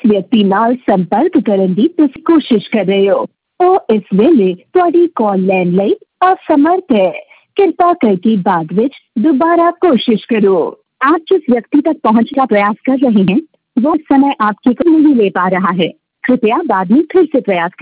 ਵਿਅਕਤੀ ਨਾਲ ਸੰਪਰਕ ਕਰਨ ਦੀ ਤੁਸੀਂ ਕੋਸ਼ਿਸ਼ ਕਰ ਰਹੇ ਹੋ ਉਹ ਇਸ ਵੇਲੇ ਤੁਹਾਡੀ ਕਾਲ ਲੈਣ ਲਈ असमर्थ है। कृपा करके बाद में दोबारा कोशिश करो। आप जिस व्यक्ति तक पहुंचने का प्रयास कर रहे हैं वो इस समय आपकी कॉल नहीं ले पा रहा है। कृपया बाद में फिर से प्रयास करें।